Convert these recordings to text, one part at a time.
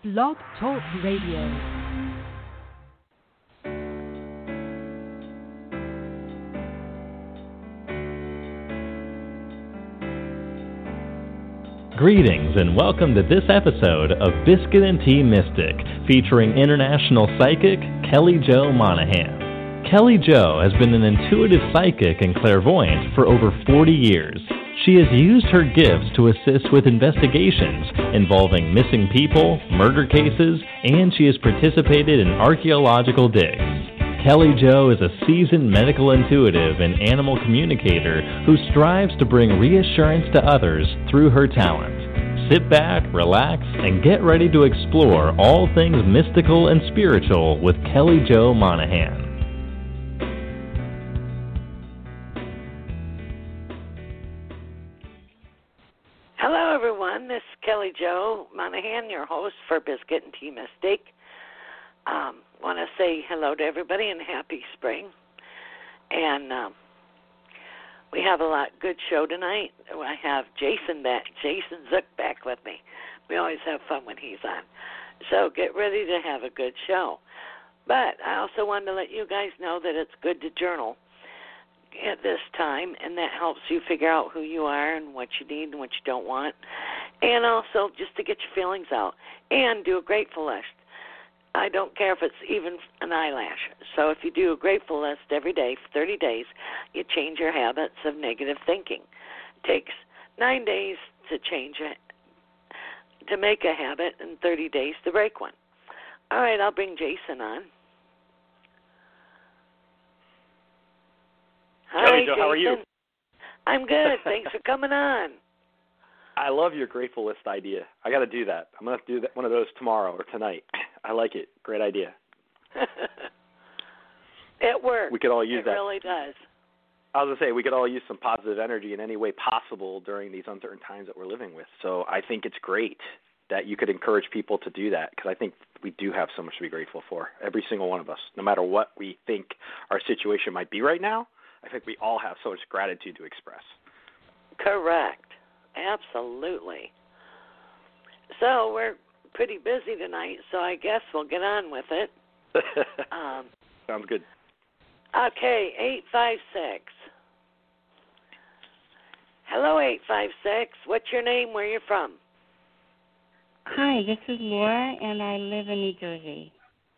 Blog Talk Radio. Greetings and welcome to this episode of Biscuit and Tea Mystic, featuring international psychic Kelly Jo Monahan. Kelly Jo has been an intuitive psychic and clairvoyant for over 40 years. She has used her gifts to assist with investigations involving missing people, murder cases, and she has participated in archaeological digs. Kelly Jo is a seasoned medical intuitive and animal communicator who strives to bring reassurance to others through her talent. Sit back, relax, and get ready to explore all things mystical and spiritual with Kelly Jo Monahan. Hello, everyone. This is Kelly Jo Monahan, your host for Biscuit and Tea Mystic. Want to say hello to everybody and happy spring. And we have a good show tonight. I have Jason Zook back with me. We always have fun when he's on. So get ready to have a good show. But I also wanted to let you guys know that it's good to journal at this time, and that helps you figure out who you are and what you need and what you don't want. And also just to get your feelings out. And do a grateful list. I don't care if it's even an eyelash. So if you do a grateful list every day for 30 days, you change your habits of negative thinking. It takes 9 days to change it, to make a habit, and 30 days to break one. All right, I'll bring Jason on. Hi, Kelly Jo, Jason. how are you? I'm good. Thanks for coming on. I love your grateful list idea. I got to do that. I'm going to do one of those tomorrow or tonight. I like it. Great idea. It works. We could all use that. It really does. I was going to say, we could all use some positive energy in any way possible during these uncertain times that we're living with. So I think it's great that you could encourage people to do that, because I think we do have so much to be grateful for, every single one of us. No matter what we think our situation might be right now, I think we all have so much gratitude to express. Correct. Absolutely. So we're pretty busy tonight, so I guess we'll get on with it. Sounds good. Okay, 856. Hello, 856. What's your name? Where you from? Hi, this is Laura, and I live in New Jersey.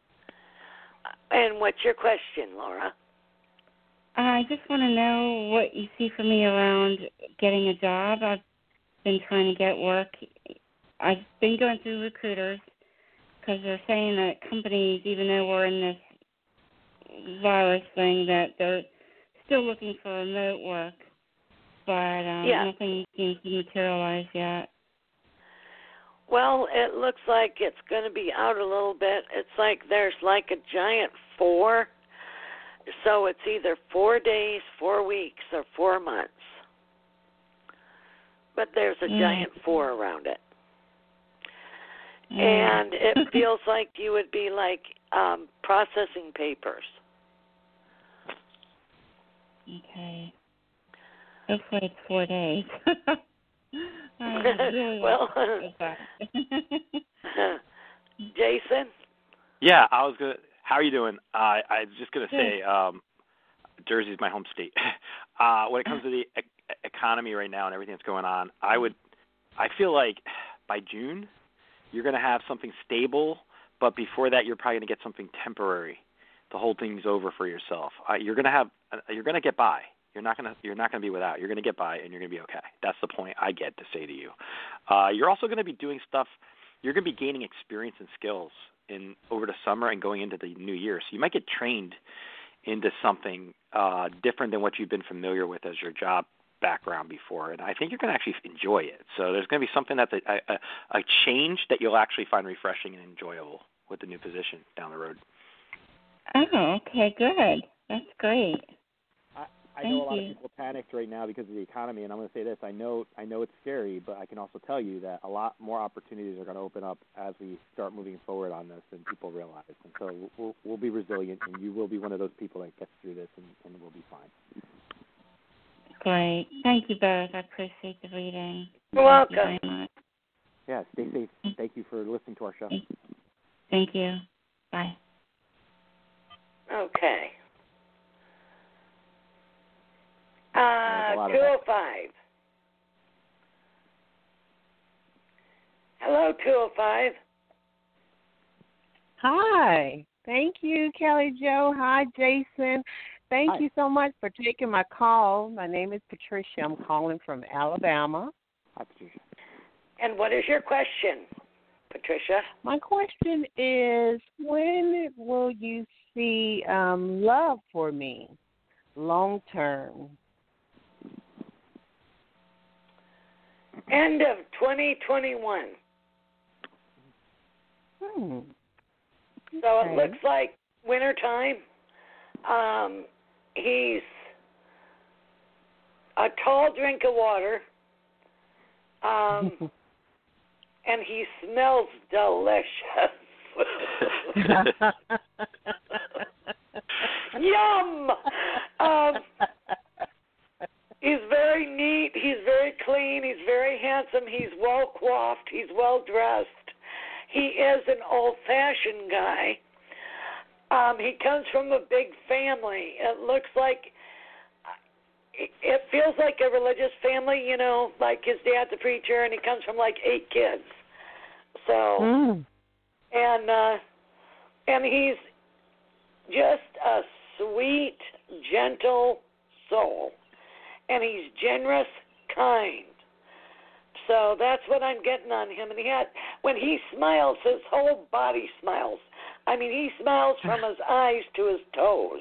And what's your question, Laura? I just want to know what you see for me around getting a job. I've been trying to get work. I've been going through recruiters because they're saying that companies, even though we're in this virus thing, that they're still looking for remote work, but nothing seems to materialize yet. Well, it looks like it's going to be out a little bit. It's like there's like a giant 4. So it's either 4 days, 4 weeks, or 4 months. But there's a giant 4 around it. And it feels like you would be like processing papers. Okay. Hopefully it's 4 days. Well, Jason? Yeah, I was going to. How are you doing? I was just going to say, Jersey is my home state. When it comes to the economy right now and everything that's going on, I feel like by June you're going to have something stable, but before that you're probably going to get something temporary to hold things over for yourself. You're going to get by. You're not going to be without. You're going to get by, and you're going to be okay. That's the point I get to say to you. You're also going to be doing stuff. You're going to be gaining experience and skills over the summer and going into the new year. So you might get trained into something different than what you've been familiar with as your job background before. And I think you're going to actually enjoy it. So there's going to be something that's a change that you'll actually find refreshing and enjoyable with the new position down the road. Oh, okay, good. That's great. I know a lot of people panicked right now because of the economy, and I'm going to say this. I know it's scary, but I can also tell you that a lot more opportunities are going to open up as we start moving forward on this than people realize. And so we'll be resilient, and you will be one of those people that gets through this, and we'll be fine. Great. Thank you both. I appreciate the reading. You're welcome. Thank you very much. Yeah, stay safe. Thank you for listening to our show. Thank you. Bye. Okay. 205. Hello, 205. Hi. Thank you, Kelly Jo. Hi, Jason. Thank Hi. you so much for taking my call. My name is Patricia. I'm calling from Alabama. Hi, Patricia. And what is your question, Patricia? My question is, when will you see love for me long term? End of 2021. So it looks like wintertime. He's a tall drink of water. And he smells delicious. Yum! He's very neat. He's very clean. He's very handsome. He's well coiffed. He's well dressed. He is an old-fashioned guy. He comes from a big family. It looks like, it feels like a religious family, you know, like his dad's a preacher and he comes from like 8 kids. So, and he's just a sweet, gentle soul. And he's generous, kind. So that's what I'm getting on him. And when he smiles, his whole body smiles. I mean, he smiles from his eyes to his toes.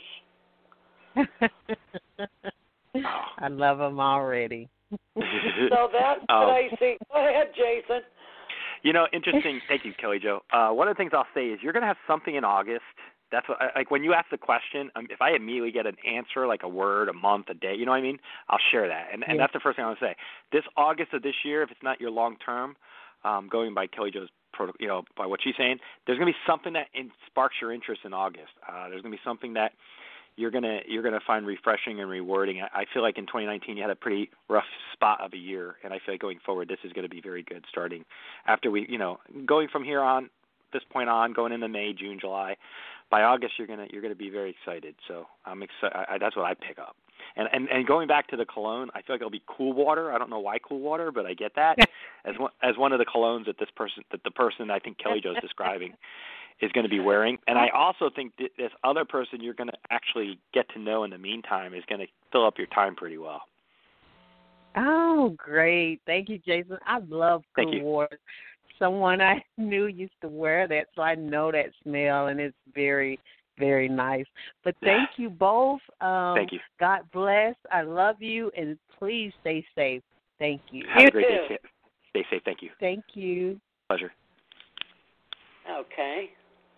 I love him already. So that's what I see. Go ahead, Jason. You know, interesting. Thank you, Kelly Jo. One of the things I'll say is you're going to have something in August. That's what, like when you ask the question, if I immediately get an answer, like a word, a month, a day, you know what I mean? I'll share that. And that's the first thing I want to say. This August of this year, if it's not your long term, going by Kelly Jo's protocol, you know, by what she's saying, there's going to be something that sparks your interest in August. There's going to be something that you're gonna find refreshing and rewarding. I feel like in 2019 you had a pretty rough spot of a year, and I feel like going forward this is going to be very good. Starting after we, you know, going from here on, this point on, going into May, June, July. By August, you're gonna be very excited. So I'm excited. That's what I pick up. And going back to the cologne, I feel like it'll be cool water. I don't know why cool water, but I get that as one of the colognes that the person I think Kelly Jo's describing is going to be wearing. And I also think that this other person you're going to actually get to know in the meantime is going to fill up your time pretty well. Oh, great! Thank you, Jason. I love cool water. Someone I knew used to wear that, so I know that smell, and it's very, very nice. But thank you both. Thank you. God bless. I love you, and please stay safe. Thank you. Have a great day. Stay safe. Thank you. Thank you. Pleasure. Okay.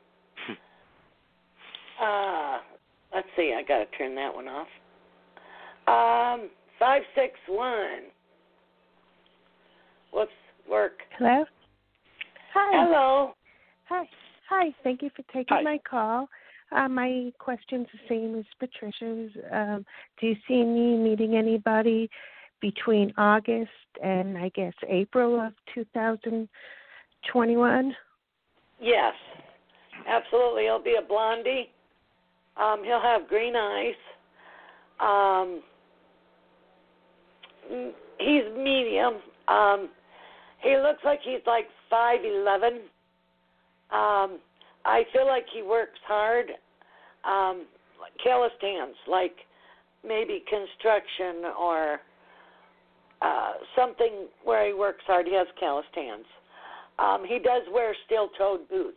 Let's see. I got to turn that one off. 561. Whoops. Work. Hello? Hi. Hello. Hi. Thank you for taking my call. My question's the same as Patricia's. Do you see me meeting anybody between August and, I guess, April of 2021? Yes, absolutely. He'll be a blondie. He'll have green eyes. He's medium. He looks like he's like 5'11". I feel like he works hard. Calloused hands, like maybe construction or something where he works hard. He has calloused hands. He does wear steel-toed boots.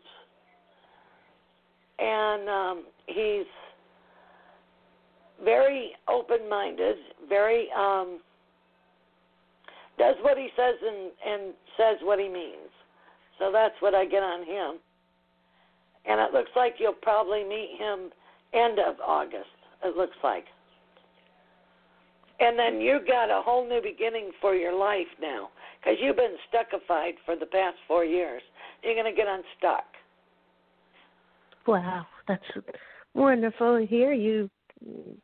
And he's very open-minded, very does what he says and says what he means. So that's what I get on him. And it looks like you'll probably meet him end of August, it looks like. And then you got a whole new beginning for your life now, because you've been stuckified for the past 4 years. You're going to get unstuck. Wow, that's wonderful to hear. You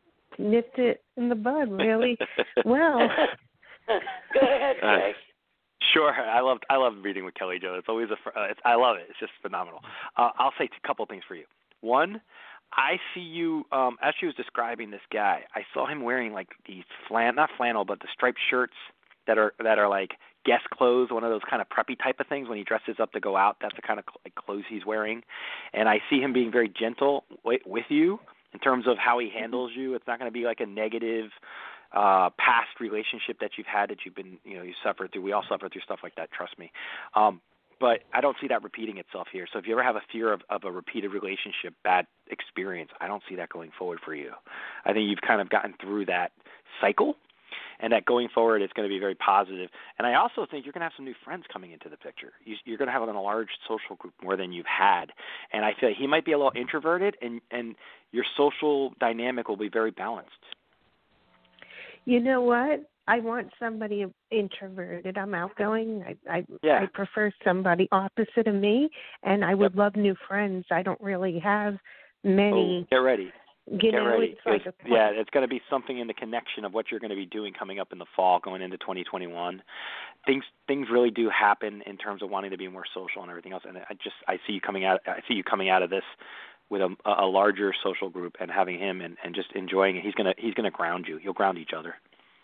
nipped it in the bud really well. Go ahead, Jay. Sure, I love reading with Kelly Jo. It's always I love it. It's just phenomenal. I'll say a couple things for you. One, I see you as she was describing this guy. I saw him wearing like these not flannel, but the striped shirts that are like guest clothes, one of those kind of preppy type of things when he dresses up to go out. That's the kind of clothes he's wearing, and I see him being very gentle with you in terms of how he handles you. It's not going to be like a negative past relationship that you've had that you've been, you suffered through. We all suffer through stuff like that, trust me. But I don't see that repeating itself here. So if you ever have a fear of a repeated relationship, bad experience, I don't see that going forward for you. I think you've kind of gotten through that cycle, and that going forward it's going to be very positive. And I also think you're going to have some new friends coming into the picture. You're going to have a large social group more than you've had. And I feel like he might be a little introverted, and your social dynamic will be very balanced. You know what? I want somebody introverted. I'm outgoing. I prefer somebody opposite of me, and I would love new friends. I don't really have many. Get ready. Get ready. It's going to be something in the connection of what you're going to be doing coming up in the fall, going into 2021. Things really do happen in terms of wanting to be more social and everything else. And I see you coming out. I see you coming out of this with a larger social group and having him and just enjoying it. He's gonna ground you. You'll ground each other.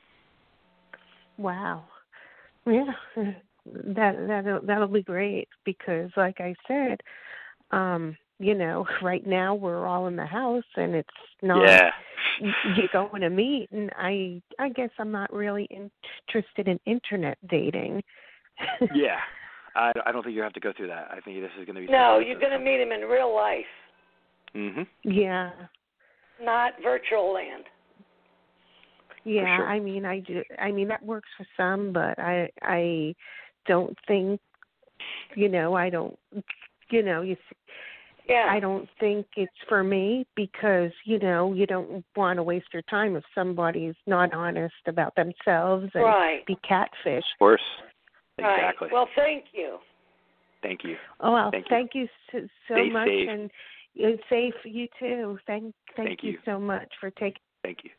Wow. Yeah. That'll be great because like I said, right now we're all in the house and it's not you're going to meet, and I guess I'm not really interested in internet dating. Yeah. I don't think you have to go through that. I think this is going to be No, you're going to meet him in real life. Mhm. Yeah. Not virtual land. Yeah, sure. I mean that works for some, but I don't think I don't I don't think it's for me because you don't want to waste your time if somebody's not honest about themselves and be catfish. Of course. Exactly. Right. Well, thank you. Thank you. Oh, well, thank you so Stay much safe. and safe you too. Thank you so much for taking. Thank you.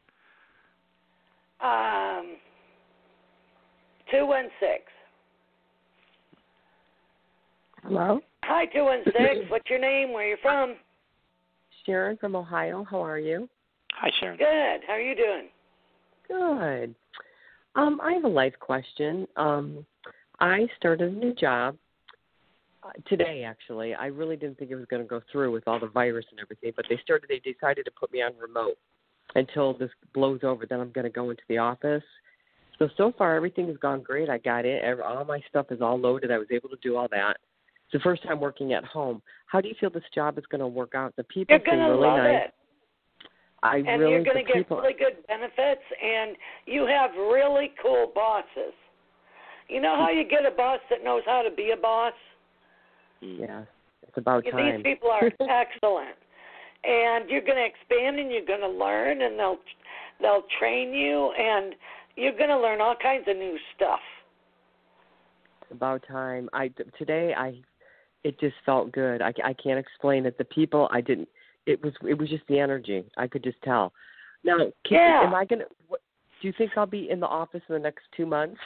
216. Hello? Hi, 216. What's your name? Where are you from? Sharon from Ohio. How are you? Hi, Sharon. Good. How are you doing? Good. I have a life question. I started a new job today, actually. I really didn't think it was going to go through with all the virus and everything, but they decided to put me on remote until this blows over. Then I'm going to go into the office. So far, everything has gone great. I got it. All my stuff is all loaded. I was able to do all that. It's the first time working at home. How do you feel this job is going to work out? The people seem really love nice. It. And you're going to get really good benefits, and you have really cool bosses. You know how you get a boss that knows how to be a boss? Yeah, it's about time. These people are excellent. And you're going to expand, and you're going to learn, and they'll train you, and you're going to learn all kinds of new stuff. It's about time. It just felt good. I can't explain it. The people, it was just the energy. I could just tell. Now, am I going to, do you think I'll be in the office in the next 2 months?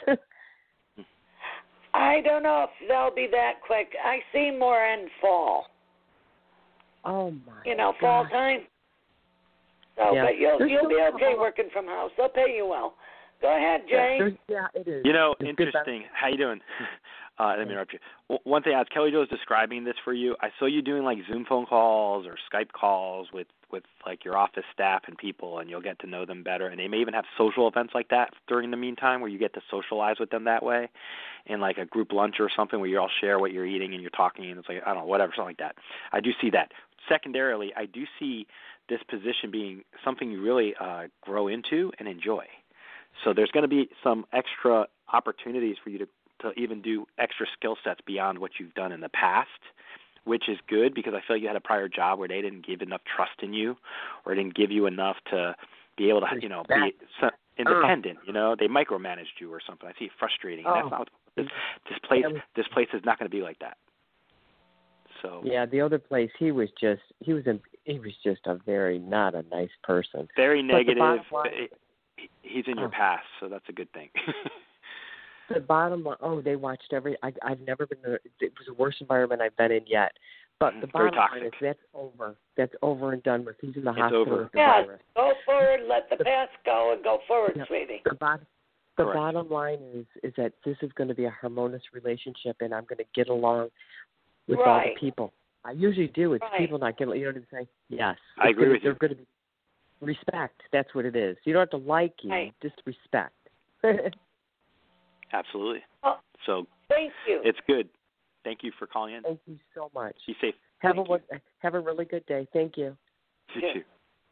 I don't know if they'll be that quick. I see more in fall. Oh, my fall time. So, yeah. But you'll be okay working from house. They'll pay you well. Go ahead, Jay. Yeah, it is. Interesting. How you doing? Let me interrupt you. One thing, as Kelly Jo is describing this for you, I saw you doing like Zoom phone calls or Skype calls with like your office staff and people, and you'll get to know them better. And they may even have social events like that during the meantime where you get to socialize with them that way, in like a group lunch or something where you all share what you're eating and you're talking, and it's like, I don't know, whatever, something like that. I do see that. Secondarily, I do see this position being something you really grow into and enjoy. So there's going to be some extra opportunities for you to even do extra skill sets beyond what you've done in the past, which is good because I feel like you had a prior job where they didn't give enough trust in you or didn't give you enough to be able to, be independent. They micromanaged you or something. I see it frustrating. And that's not this place is not going to be like that. So yeah, the other place he was just a very not a nice person. Very negative. He's in your past, so that's a good thing. The bottom line, they watched I've never been there. It was the worst environment I've been in yet. But the bottom line is that's over. That's over and done with. He's in the hospital with the virus. Go forward, let the past go, and go forward, sweetie. The bottom line is that this is going to be a harmonious relationship, and I'm going to get along with all the people. I usually do. It's people not getting. You know what I'm saying? Yes. I agree with you. They're going to be respect. That's what it is. You don't have to like you, just respect. Absolutely. Oh, so thank you. It's good. Thank you for calling in. Thank you so much. Be safe. Have a really good day. Thank you. You too.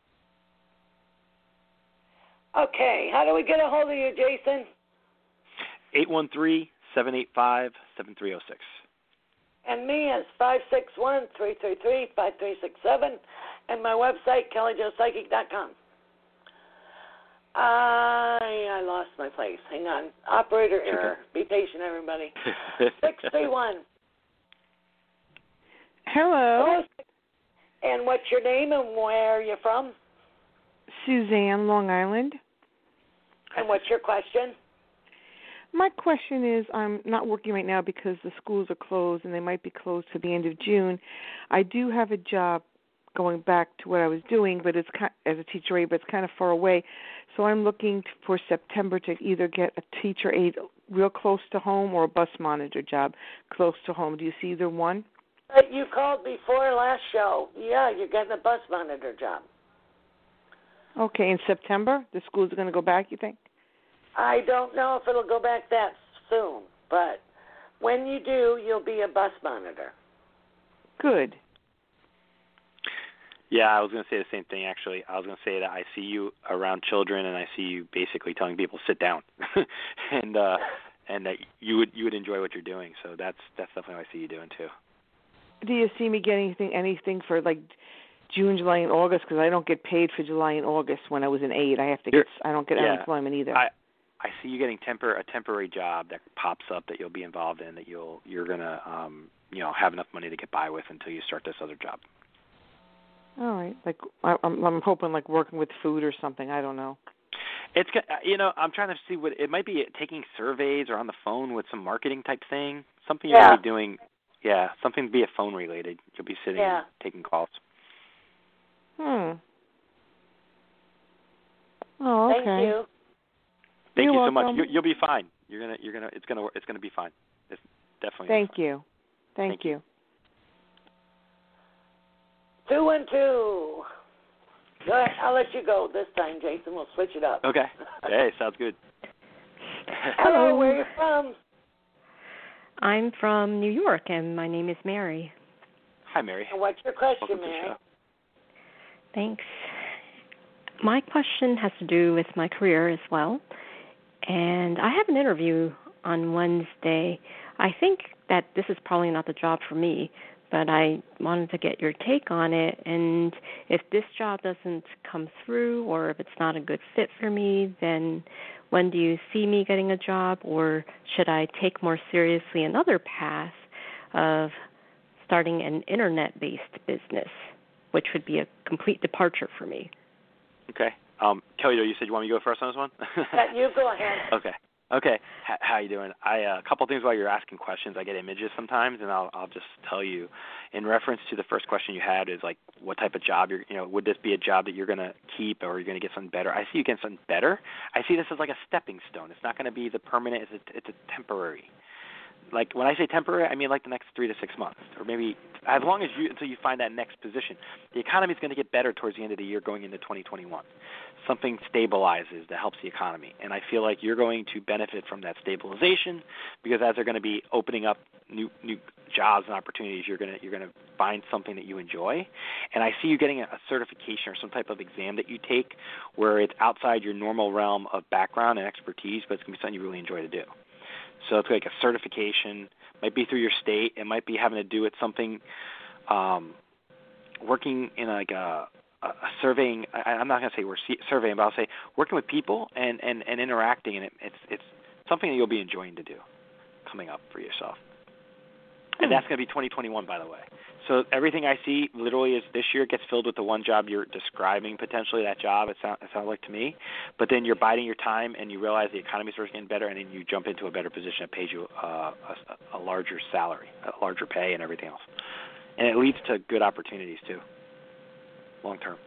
Okay, how do we get a hold of you, Jason? 813-785-7306. And me is 561-333-5367, and my website, kellyjoepsychic.com. I lost my place. Hang on. Operator error. Be patient, everybody. 631. Hello. And what's your name and where are you from? Suzanne, Long Island. And what's your question? My question is, I'm not working right now because the schools are closed and they might be closed to the end of June. I do have a job going back to what I was doing, but it's as a teacher aide, but it's kind of far away. So I'm looking for September to either get a teacher aide real close to home or a bus monitor job close to home. Do you see either one? You called before last show. Yeah, you're getting a bus monitor job. Okay, in September? The schools are going to go back, you think? I don't know if it'll go back that soon, but when you do, you'll be a bus monitor. Good. Yeah, I was going to say the same thing, actually. I was going to say that I see you around children, and I see you basically telling people, sit down, and that you would enjoy what you're doing. So that's definitely what I see you doing, too. Do you see me getting anything for, like, June, July, and August? Because I don't get paid for July and August when I was an aide. I don't get unemployment either. I see you getting a temporary job that pops up that you'll be involved in, that you're going to have enough money to get by with until you start this other job. All right. Like I'm hoping like working with food or something. I don't know. It's I'm trying to see what it might be, taking surveys or on the phone with some marketing type thing. Something you're going to be doing. Yeah, something to be a phone related. You'll be sitting and taking calls. Oh, okay. Thank you. Thank you so welcome. much. You'll be fine. It's gonna be fine. It's definitely. Thank you. Thank you. 212. Go ahead. I'll let you go this time, Jason. We'll switch it up. Okay. Hey, sounds good. Hello, where are you from? I'm from New York, and my name is Mary. Hi, Mary. And what's your question, Welcome Mary? Thanks. My question has to do with my career as well. And I have an interview on Wednesday. I think that this is probably not the job for me, but I wanted to get your take on it. And if this job doesn't come through or if it's not a good fit for me, then when do you see me getting a job, or should I take more seriously another path of starting an Internet-based business, which would be a complete departure for me? Okay. Kelly, you said you want me to go first on this one? You go ahead. Okay. How you doing? A couple things while you're asking questions. I get images sometimes, and I'll just tell you. In reference to the first question you had, is like what type of job would this be a job that you're going to keep, or are you going to get something better? I see you getting something better. I see this as like a stepping stone. It's not going to be the permanent. It's a temporary. Like when I say temporary, I mean like the next 3 to 6 months, or maybe as long as until you find that next position. The economy is going to get better towards the end of the year, going into 2021. Something stabilizes that helps the economy, and I feel like you're going to benefit from that stabilization, because as they're going to be opening up new jobs and opportunities, you're going to find something that you enjoy. And I see you getting a certification or some type of exam that you take where it's outside your normal realm of background and expertise, but it's going to be something you really enjoy to do. So it's like a certification, might be through your state. It might be having to do with something, working in like a surveying. I'm not going to say we're surveying, but I'll say working with people and interacting, and it's something that you'll be enjoying to do coming up for yourself. And that's going to be 2021, by the way. So everything I see literally is this year gets filled with the one job you're describing, potentially that job, it sounds like to me. But then you're biding your time and you realize the economy starts getting better, and then you jump into a better position that pays you a larger salary, a larger pay, and everything else. And it leads to good opportunities, too, long term.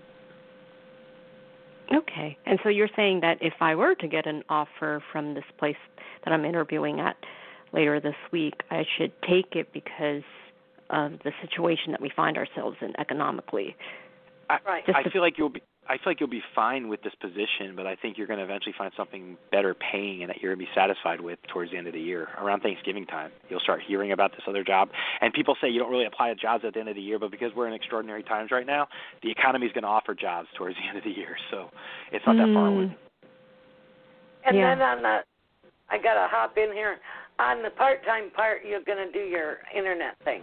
Okay. And so you're saying that if I were to get an offer from this place that I'm interviewing at later this week, I should take it because of the situation that we find ourselves in economically. Right. I feel like you'll be fine with this position, but I think you're going to eventually find something better paying and that you're going to be satisfied with towards the end of the year. Around Thanksgiving time, you'll start hearing about this other job. And people say you don't really apply to jobs at the end of the year, but because we're in extraordinary times right now, the economy is going to offer jobs towards the end of the year. So it's not that far away. And then on the, I got to hop in here. On the part-time part, you're going to do your internet thing.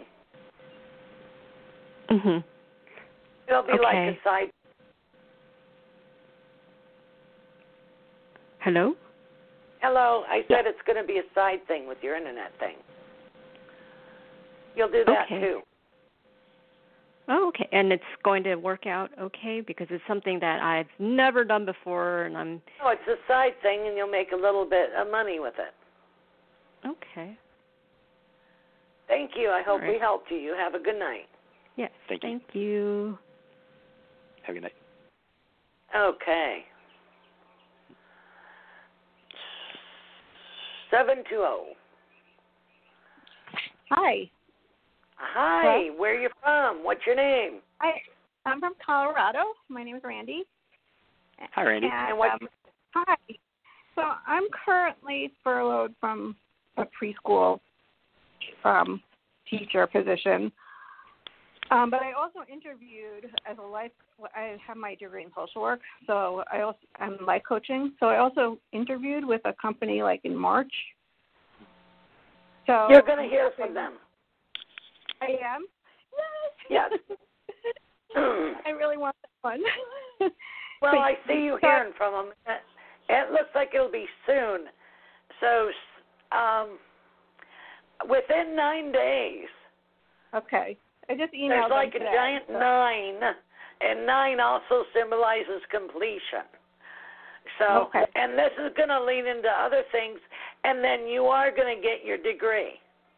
Mhm. It'll be like a side. Hello? Hello. I said it's going to be a side thing with your internet thing. You'll do that too. Oh, okay. And it's going to work out okay because it's something that I've never done before, and I'm. Oh, it's a side thing, and you'll make a little bit of money with it. Okay. Thank you. I hope we helped you. You have a good night. Yes. Thank you. Have a good night. Okay. 720. Hi. Hi. Hello? Where are you from? What's your name? I'm from Colorado. My name is Randy. Hi, Randy. And what? Hi. So I'm currently furloughed from a preschool teacher position. But I also interviewed as I have my degree in social work, so I'm life coaching. So I also interviewed with a company like in March. So you're going to hear from them. I am? Yes. I really want that one. Well, I see you hearing from them. It looks like it'll be soon. So within 9 days. Okay. I just emailed There's like them a today, giant 9, and 9 also symbolizes completion. So, and this is going to lead into other things, and then you are going to get your degree.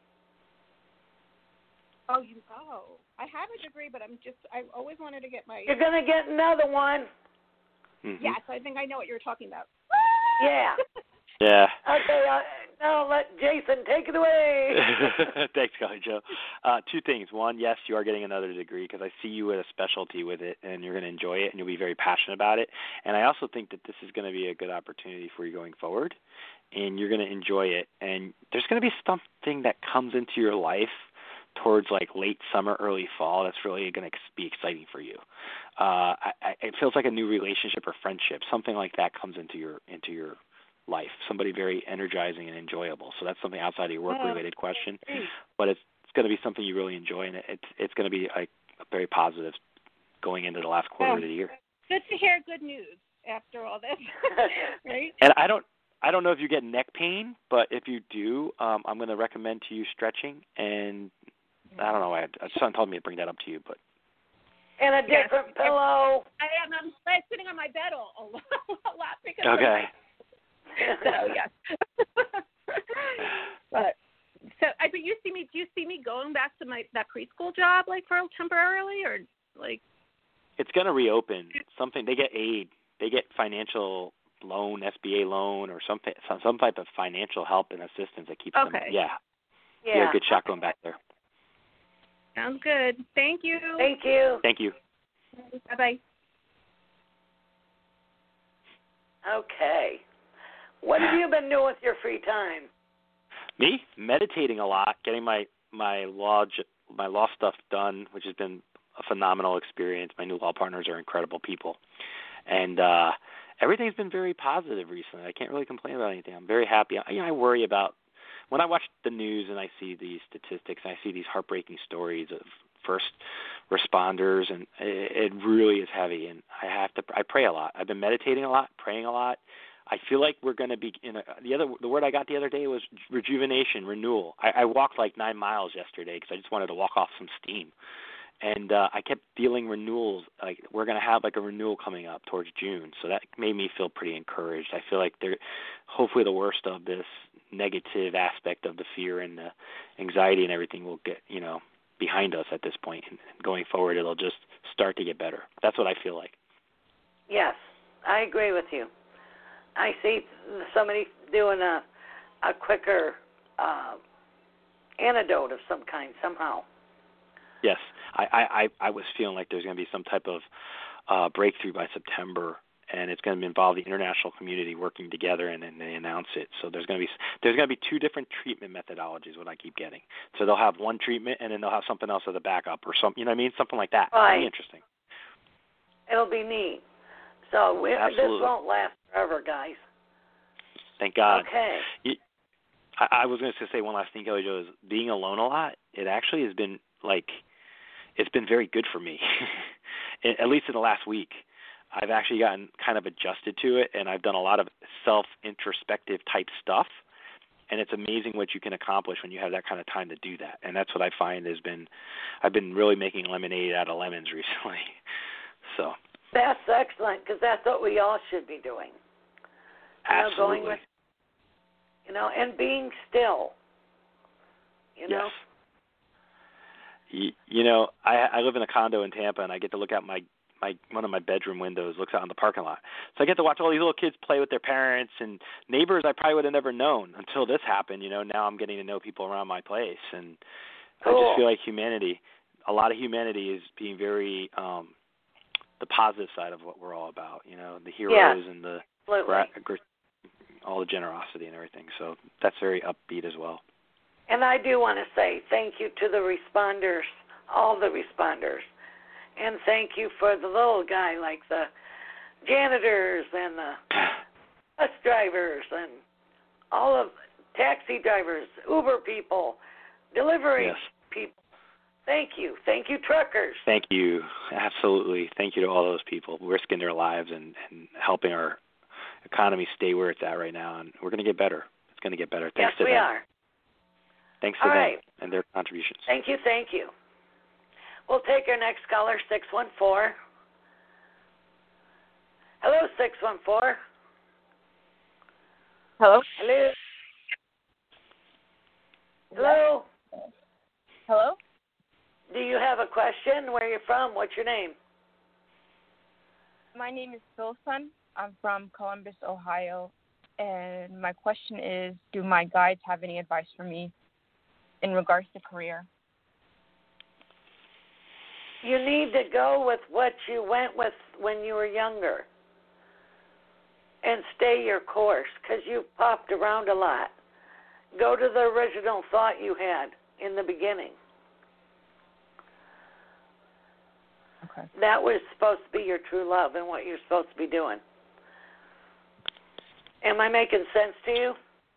Oh, I have a degree, but I always wanted to get my. You're going to get another one. Mm-hmm. Yes, I think I know what you're talking about. Yeah. Yeah. Okay, now let Jason take it away. Thanks, Kelly Joe. 2 things. One, yes, you are getting another degree because I see you with a specialty with it, and you're going to enjoy it, and you'll be very passionate about it. And I also think that this is going to be a good opportunity for you going forward, and you're going to enjoy it. And there's going to be something that comes into your life towards like late summer, early fall that's really going to be exciting for you. It feels like a new relationship or friendship. Something like that comes into your life, somebody very energizing and enjoyable. So that's something outside of your work-related question, but it's going to be something you really enjoy, and it's going to be a very positive going into the last quarter of the year. Good to hear good news after all this, right? And I don't know if you get neck pain, but if you do, I'm going to recommend to you stretching, and I don't know, someone told me to bring that up to you, but. And a different pillow. I'm sitting on my bed a lot because. Okay. So yes. But you see me? Do you see me going back to that preschool job like for temporarily or like? It's going to reopen. Something they get aid. They get financial loan, SBA loan, or some type of financial help and assistance that keeps them. Yeah. You have a good shot going back there. Sounds good. Thank you. Thank you. Thank you. Bye-bye. Okay. What have you been doing with your free time? Me? Meditating a lot, getting my law stuff done, which has been a phenomenal experience. My new law partners are incredible people. And everything's been very positive recently. I can't really complain about anything. I'm very happy. I worry about when I watch the news and I see these statistics and I see these heartbreaking stories of first responders, and it really is heavy. And I pray a lot. I've been meditating a lot, praying a lot. I feel like we're going to be the word I got the other day was rejuvenation, renewal. I walked like 9 miles yesterday because I just wanted to walk off some steam. And I kept feeling renewals. Like we're going to have like a renewal coming up towards June, so that made me feel pretty encouraged. I feel like hopefully the worst of this negative aspect of the fear and the anxiety and everything will get behind us at this point. And going forward, it'll just start to get better. That's what I feel like. Yes, I agree with you. I see somebody doing a quicker antidote of some kind somehow. Yes, I was feeling like there's going to be some type of breakthrough by September, and it's going to involve the international community working together, and then they announce it. So there's going to be 2 different treatment methodologies. What I keep getting. So they'll have one treatment, and then they'll have something else as a backup, or something. You know what I mean? Something like that. Right. It'll be interesting. It'll be neat. So this won't last forever, guys. Thank God. Okay. I was going to say one last thing, Kelly Jo, is being alone a lot. It actually has been it's been very good for me, at least in the last week. I've actually gotten kind of adjusted to it, and I've done a lot of self-introspective type stuff, and it's amazing what you can accomplish when you have that kind of time to do that. And that's what I find I've been really making lemonade out of lemons recently. So that's excellent, because that's what we all should be doing. Absolutely. Going with, and being still. Yes. I live in a condo in Tampa, and I get to look out my one of my bedroom windows looks out on the parking lot. So I get to watch all these little kids play with their parents and neighbors I probably would have never known until this happened. Now I'm getting to know people around my place, and cool. I just feel like a lot of humanity is being very the positive side of what we're all about. The heroes and the all the generosity and everything. So that's very upbeat as well. And I do want to say thank you to the responders, all the responders. And thank you for the little guy, like the janitors and the bus drivers and all of taxi drivers, Uber people, delivery people. Thank you. Thank you, truckers. Thank you. Absolutely. Thank you to all those people risking their lives and helping our economy stay where it's at right now. And we're going to get better. It's going to get better. Thanks to them. Yes, we are. Thanks to them and their contributions. Thank you. We'll take our next caller, 614. Hello, 614. Hello? Hello? Hello? Hello? Do you have a question? Where are you from? What's your name? My name is Philson. I'm from Columbus, Ohio. And my question is, do my guides have any advice for me in regards to career? You need to go with what you went with when you were younger and stay your course, because you popped around a lot. Go to the original thought you had in the beginning. Okay. That was supposed to be your true love and what you're supposed to be doing. Am I making sense to you?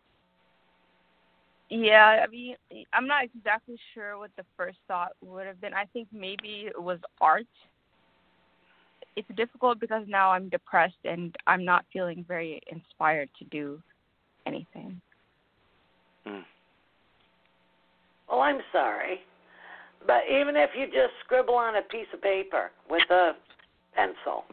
Yeah, I mean, I'm not exactly sure what the first thought would have been. I think maybe it was art. It's difficult because now I'm depressed and I'm not feeling very inspired to do anything. Well, I'm sorry. But even if you just scribble on a piece of paper with a pencil,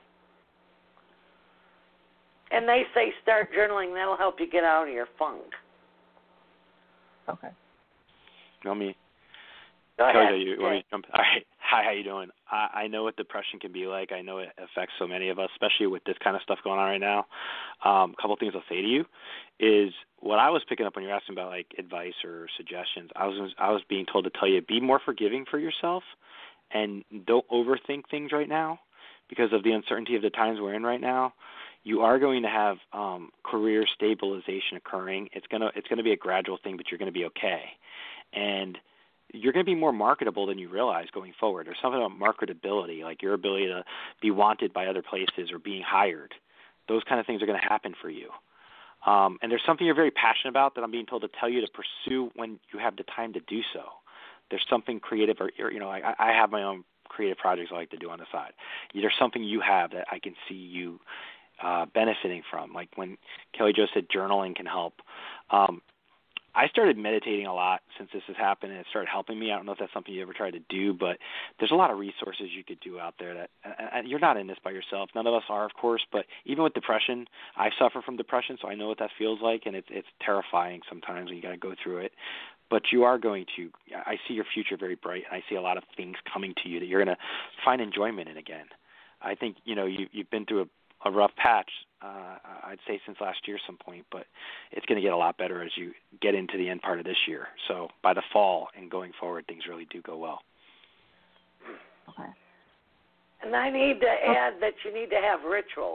and they say start journaling, that'll help you get out of your funk. Okay. You want me? Go ahead. You want me to jump? All right. Hi, how you doing? I know what depression can be like. I know it affects so many of us, especially with this kind of stuff going on right now. A couple of things I'll say to you is what I was picking up when you were asking about like advice or suggestions. I was being told to tell you be more forgiving for yourself and don't overthink things right now because of the uncertainty of the times we're in right now. You are going to have career stabilization occurring. It's gonna be a gradual thing, but you're going to be okay, and you're going to be more marketable than you realize going forward. There's something about marketability, like your ability to be wanted by other places or being hired. Those kind of things are going to happen for you. And there's something you're very passionate about that I'm being told to tell you to pursue when you have the time to do so. There's something creative, or I have my own creative projects I like to do on the side. There's something you have that I can see you benefiting from. Like when Kelly Jo said journaling can help. I started meditating a lot since this has happened, and it started helping me. I don't know if that's something you ever tried to do, but there's a lot of resources you could do out there that you're not in this by yourself. None of us are, of course, but even with depression, I suffer from depression, so I know what that feels like, and it's terrifying sometimes when you got to go through it. But you are going to, I see your future very bright, and I see a lot of things coming to you that you're going to find enjoyment in again. I think, you've been through a rough patch, I'd say since last year some point, but it's going to get a lot better as you get into the end part of this year. So by the fall and going forward, things really do go well. Okay. And I need to add that you need to have rituals,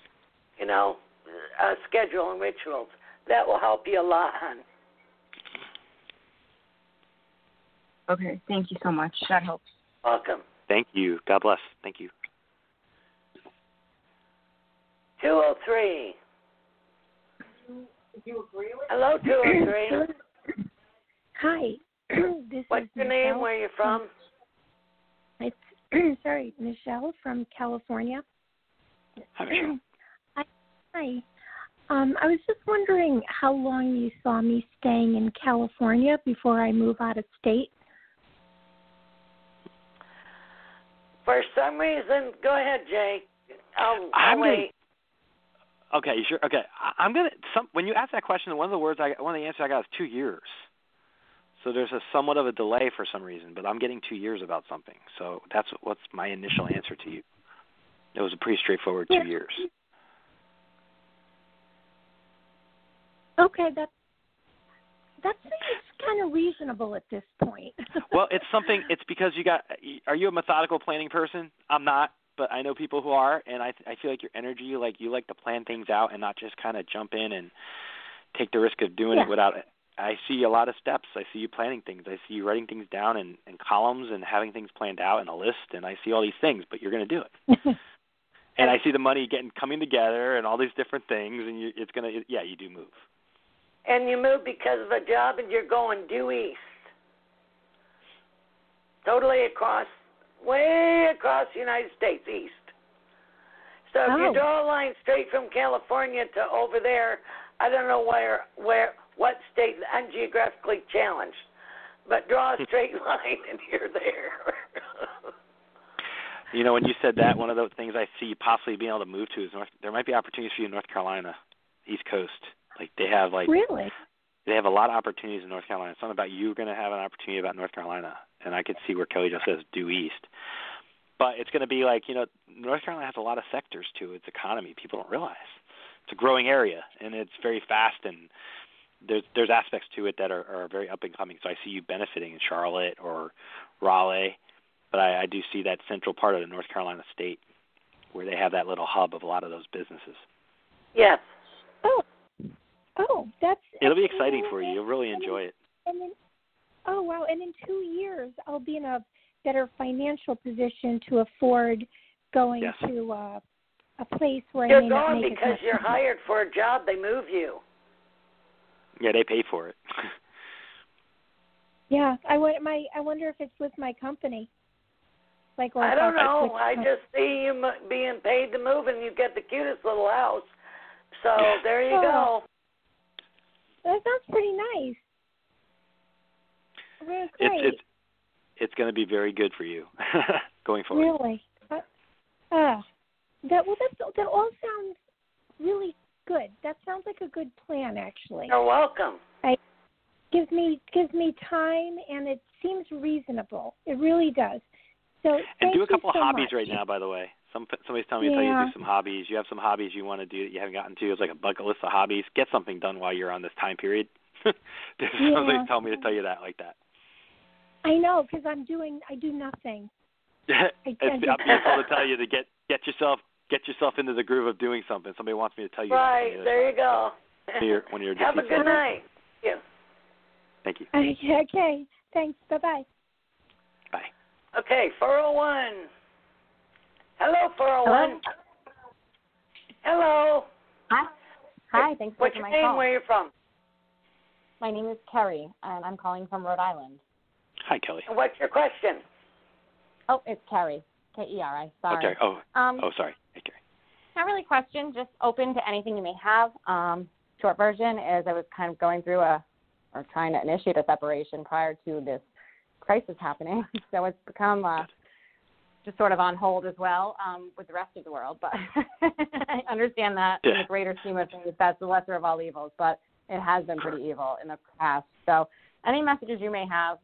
a schedule and rituals. That will help you a lot, hon. Okay, thank you so much. That helps. Welcome. Thank you. God bless. Thank you. 203. Hello, 203. Hi. What's your name? Where are you from? It's Michelle from California. Hi, Michelle. Hi. I was just wondering how long you saw me staying in California before I move out of state. For some reason, go ahead, Jay. I'll wait. Okay, sure. Okay, when you ask that question, one of the answers I got is 2 years. So there's somewhat of a delay for some reason, but I'm getting 2 years about something. So that's what's my initial answer to you. It was a pretty straightforward 2 years. Okay, that seems kind of reasonable at this point. Well, it's because are you a methodical planning person? I'm not, but I know people who are, and I feel like your energy, you like to plan things out and not just kind of jump in and take the risk of doing it without it. I see a lot of steps. I see you planning things. I see you writing things down in columns and having things planned out in a list, and I see all these things, but you're going to do it. And I see the money coming together and all these different things, and you do move. And you move because of a job, and you're going due east. Totally way across the United States, east. So if you draw a line straight from California to over there, I don't know what state, I'm geographically challenged, but draw a straight line and you're there. When you said that, one of the things I see possibly being able to move to is there might be opportunities for you in North Carolina, East Coast. Really? They have a lot of opportunities in North Carolina. It's not about you going to have an opportunity about North Carolina, and I could see where Kelly just says due east. But it's going to be North Carolina has a lot of sectors to its economy. People don't realize it's a growing area, and it's very fast, and there's aspects to it that are very up and coming. So I see you benefiting in Charlotte or Raleigh, but I do see that central part of the North Carolina state where they have that little hub of a lot of those businesses. Yes. Oh, it'll be exciting for you. You'll really enjoy it. And in 2 years, I'll be in a better financial position to afford going to a place where I may not make because you're hired for a job. They move you. Yeah, they pay for it. Yeah, I wonder if it's with my company. I don't know. I just see you being paid to move, and you get the cutest little house. So there you go. That sounds pretty nice. Really great. It's going to be very good for you going forward. Really? That all sounds really good. That sounds like a good plan, actually. You're welcome. Gives me time, and it seems reasonable. It really does. So and do a couple of hobbies much. Right now, by the way. Somebody's telling me to tell you to do some hobbies. You have some hobbies you want to do that you haven't gotten to. It's like a bucket list of hobbies. Get something done while you're on this time period. Somebody's telling me to tell you that like that. I know, because I do nothing. I'm told to tell you to get yourself into the groove of doing something. Somebody wants me to tell you. Right, there you go. When you're Have a good night. Thank you. Okay, thanks. Bye-bye. Bye. Okay, 401. Hello, 401. Hello. Hi, thanks for taking my call. What's your name? Where are you from? My name is Kerry, and I'm calling from Rhode Island. Hi, Kelly. And what's your question? Oh, it's Kerry. K-E-R-I. Sorry. Okay. Sorry. Hey, Kerry. not really a question, just open to anything you may have. Short version is I was kind of going through trying to initiate a separation prior to this crisis happening. So it's become just sort of on hold as well with the rest of the world. But I understand that in the greater scheme of things, that's the lesser of all evils. But it has been pretty evil in the past. So any messages you may have,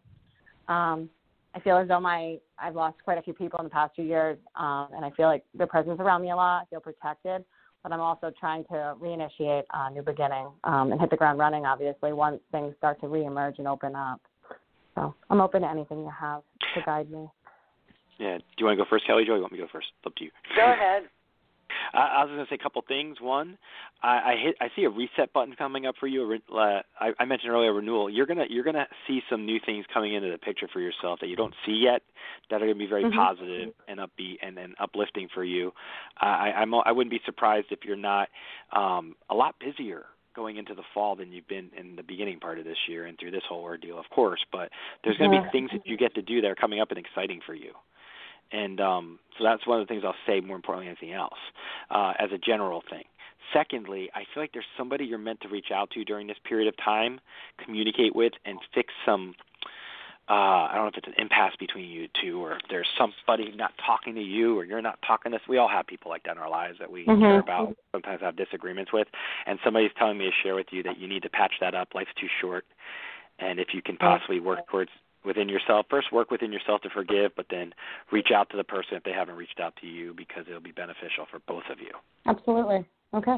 I feel as though I've lost quite a few people in the past few years, and I feel like their presence around me a lot. I feel protected, but I'm also trying to reinitiate a new beginning and hit the ground running, obviously, once things start to reemerge and open up. So I'm open to anything you have to guide me. Yeah. Do you want to go first, Kelly Jo? Or you want me to go first? It's up to you. Go ahead. I was going to say a couple things. One, I see a reset button coming up for you. I mentioned earlier renewal. You're gonna see some new things coming into the picture for yourself that you don't see yet that are going to be very positive and upbeat and uplifting for you. I wouldn't be surprised if you're not a lot busier going into the fall than you've been in the beginning part of this year and through this whole ordeal, of course. But there's going to be things that you get to do that are coming up and exciting for you. And so that's one of the things I'll say more importantly than anything else as a general thing. Secondly, I feel like there's somebody you're meant to reach out to during this period of time, communicate with, and fix some, I don't know if it's an impasse between you two or if there's somebody not talking to you or you're not talking to us. We all have people like that in our lives that we care about, sometimes have disagreements with. And somebody's telling me to share with you that you need to patch that up. Life's too short. And if you can possibly work towards within yourself, first work within yourself to forgive, but then reach out to the person if they haven't reached out to you because it'll be beneficial for both of you. Absolutely. Okay.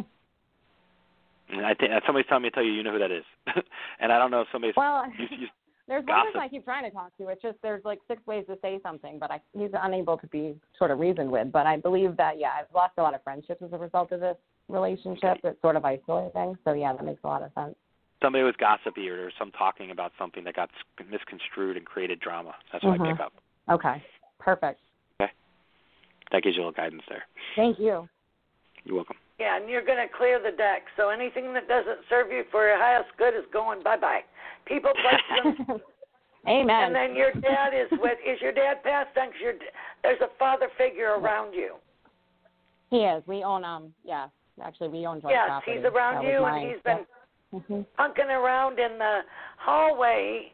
And I think somebody's telling me to tell you, you know who that is. And I don't know if somebody's... Well, you there's one person I keep trying to talk to. It's just there's like 6 ways to say something, but he's unable to be sort of reasoned with. But I believe that, I've lost a lot of friendships as a result of this relationship. It's sort of isolating. So, that makes a lot of sense. Somebody was gossipy or some talking about something that got misconstrued and created drama. That's what I pick up. Okay. Perfect. Okay. That gives you a little guidance there. Thank you. You're welcome. Yeah, and you're going to clear the deck. So anything that doesn't serve you for your highest good is going bye-bye. People, places, Amen. And then your dad is your dad passed on? Because there's a father figure around you. He is. We own, actually we own joint property. Yes, he's around you, and he's been hunking around in the hallway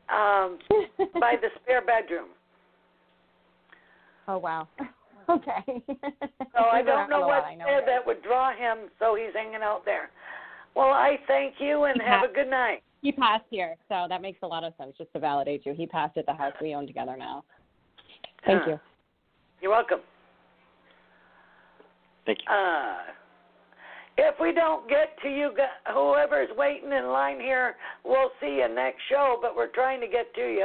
by the spare bedroom. Oh, wow. Okay. So I don't know what's there that would draw him, so he's hanging out there. Well, I thank you, and have a good night. He passed here, so that makes a lot of sense, just to validate you. He passed at the house we own together now. Thank you. You're welcome. Thank you. If we don't get to you, whoever's waiting in line here, we'll see you next show, but we're trying to get to you.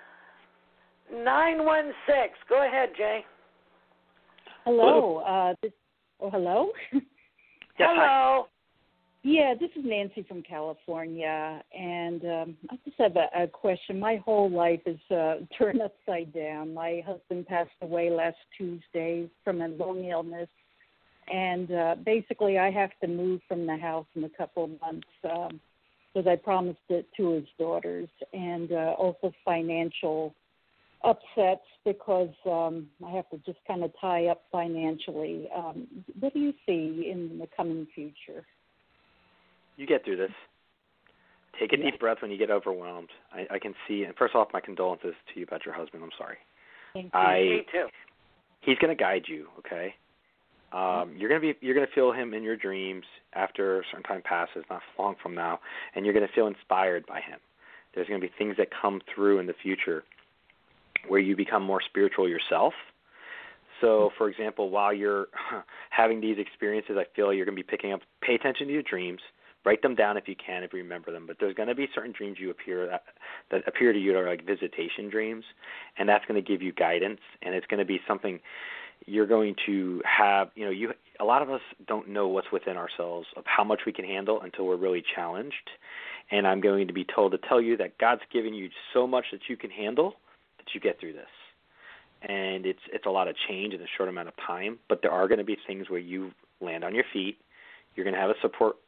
916. Go ahead, Jay. Hello. Hello? Yes, hello. Hi. Yeah, this is Nancy from California, and I just have a question. My whole life is turned upside down. My husband passed away last Tuesday from a lung illness. And basically, I have to move from the house in a couple of months because I promised it to his daughters, and also financial upsets because I have to just kind of tie up financially. What do you see in the coming future? You get through this. Take a deep breath when you get overwhelmed. I can see, and first off, my condolences to you about your husband. I'm sorry. Thank you. Me too. He's going to guide you, okay? You're gonna feel him in your dreams after a certain time passes, not long from now, and you're gonna feel inspired by him. There's gonna be things that come through in the future where you become more spiritual yourself. So, for example, while you're having these experiences, I feel you're gonna be pay attention to your dreams, write them down if you can, if you remember them. But there's gonna be certain dreams that appear to you that are like visitation dreams, and that's gonna give you guidance, and it's gonna be something. You're going to have, a lot of us don't know what's within ourselves of how much we can handle until we're really challenged. And I'm going to be told to tell you that God's given you so much that you can handle that you get through this. And it's a lot of change in a short amount of time, but there are going to be things where you land on your feet. You're going to have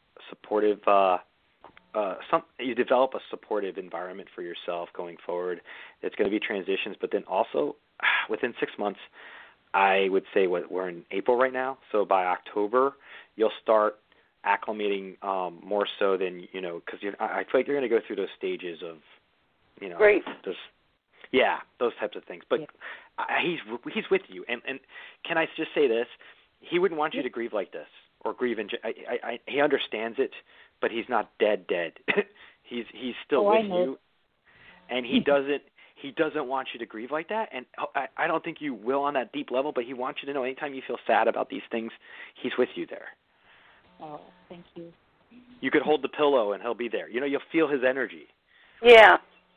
you develop a supportive environment for yourself going forward. It's going to be transitions, but then also within 6 months, I would say we're in April right now, so by October you'll start acclimating more so than, because I feel like you're going to go through those stages of, Grief. Those types of things. But he's with you, and can I just say this? He wouldn't want you to grieve like this or grieve. He understands it, but he's not dead. he's still with you, and he doesn't want you to grieve like that. And I don't think you will on that deep level, but he wants you to know anytime you feel sad about these things, he's with you there. Oh, thank you. You could hold the pillow and he'll be there. You'll feel his energy. Yeah.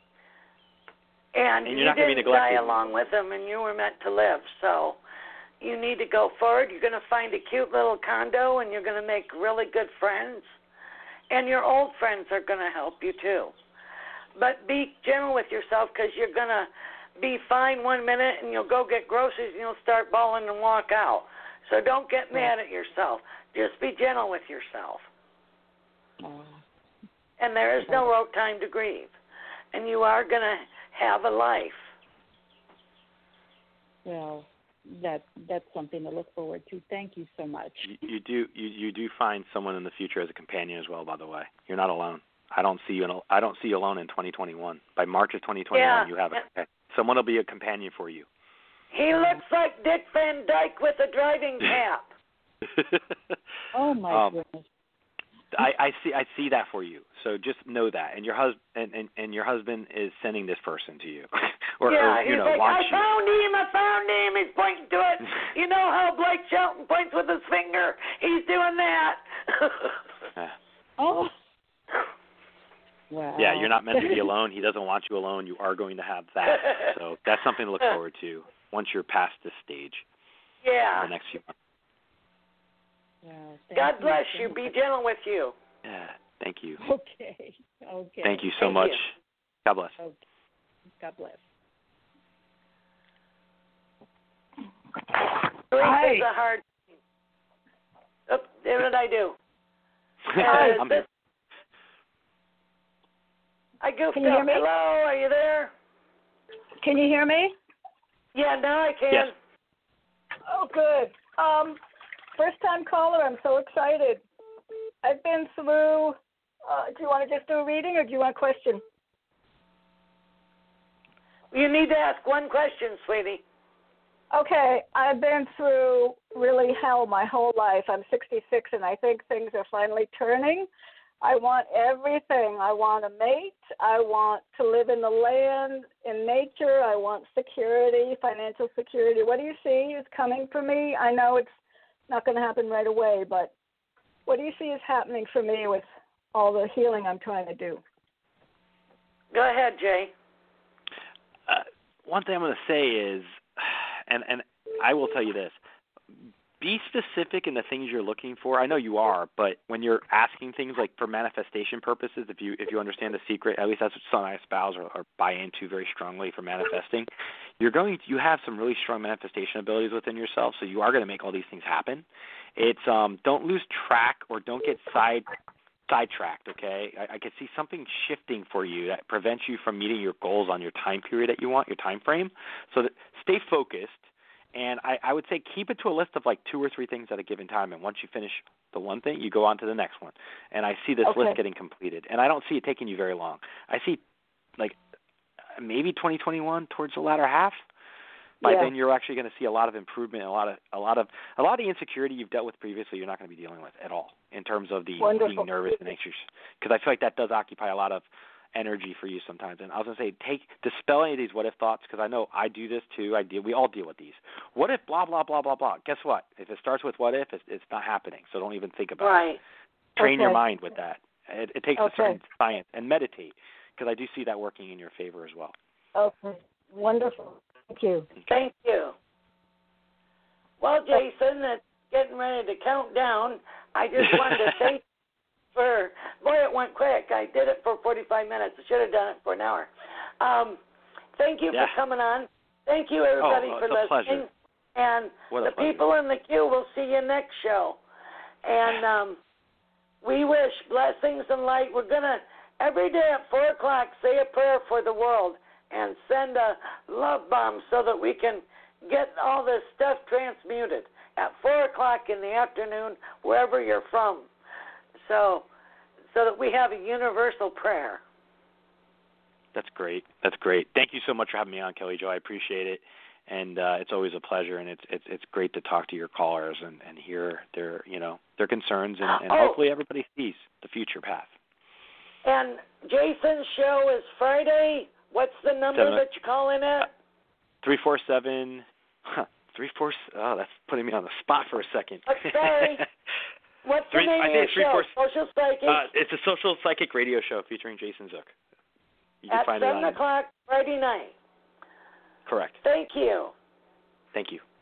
And you're you not going to be didn't die neglected. along with him, and you were meant to live. So you need to go forward. You're going to find a cute little condo, and you're going to make really good friends. And your old friends are going to help you, too. But be gentle with yourself, because you're going to be fine 1 minute, and you'll go get groceries, and you'll start bawling and walk out. So don't get mad at yourself. Just be gentle with yourself. And there is no rote time to grieve. And you are going to have a life. Well, that's something to look forward to. Thank you so much. You do find someone in the future as a companion as well. By the way, you're not alone. I don't see you alone in 2021. By March of 2021, you have someone will be a companion for you. He looks like Dick Van Dyke with a driving cap. Oh my goodness. I see that for you. So just know that, and your husband is sending this person to you, or he's like, wants I found him. He's pointing to it. You know how Blake Shelton points with his finger? He's doing that. Oh. Wow. Yeah, you're not meant to be alone. He doesn't want you alone. You are going to have that. So that's something to look forward to once you're past this stage. Yeah. The next few months. Wow, God bless you. Be gentle with you. Yeah. Thank you. Okay. Thank you so much. God bless. Okay. God bless. Grief is a hard thing. Oops, what did I do? I'm here. I goofed Can you hear up. me? Hello, are you there? Can you hear me? Yeah, now I can. Yes. Oh, good. First time caller. I'm so excited. I've been through. Do you want to just do a reading, or do you want a question? You need to ask one question, sweetie. Okay, I've been through really hell my whole life. I'm 66, and I think things are finally turning. I want everything. I want a mate. I want to live in the land, in nature. I want security, financial security. What do you see is coming for me? I know it's not going to happen right away, but what do you see is happening for me with all the healing I'm trying to do? Go ahead, Jay. One thing I'm going to say is, and I will tell you this, be specific in the things you're looking for. I know you are, but when you're asking things like for manifestation purposes, if you understand the secret, at least that's what some I espouse or buy into very strongly for manifesting, you have some really strong manifestation abilities within yourself, so you are going to make all these things happen. It's don't lose track or don't get sidetracked, okay? I can see something shifting for you that prevents you from meeting your goals on your time period that you want, your time frame. So stay focused. And I would say keep it to a list of like 2 or 3 things at a given time. And once you finish the one thing, you go on to the next one. And I see this list getting completed. And I don't see it taking you very long. I see like maybe 2021 towards the latter half. By then, you're actually going to see a lot of improvement, a lot of the insecurity you've dealt with previously. You're not going to be dealing with at all in terms of the being nervous and anxious. Because I feel like that does occupy a lot of energy for you sometimes. And I was going to say, dispel any of these what if thoughts, because I know I do this too. We all deal with these. What if blah blah blah blah blah? Guess what? If it starts with what if, it's not happening. So don't even think about it. Train your mind with that. It takes a certain science, and meditate, because I do see that working in your favor as well. Okay, wonderful. Thank you. Thank you. Well, Jason, it's getting ready to count down. I just wanted to thank you boy, it went quick. I did it for 45 minutes. I should have done it for an hour. Thank you for coming on. Thank you, everybody, for listening. Pleasure. And the people in the queue will see you next show. And we wish blessings and light. We're going to, every day at 4 o'clock, say a prayer for the world and send a love bomb so that we can get all this stuff transmuted at 4 o'clock in the afternoon, wherever you're from, so that we have a universal prayer. That's great. That's great. Thank you so much for having me on, Kelly Jo. I appreciate it, and it's always a pleasure. And it's great to talk to your callers and hear their concerns, and hopefully everybody sees the future path. And Jason's show is Friday. What's the number that you call in at? 347. Oh, that's putting me on the spot for a second. Sorry. What's the name of your show? Social Psychic? It's a social psychic radio show featuring Jason Zook. You can at find 7 it on o'clock Friday night. Correct. Thank you. Thank you.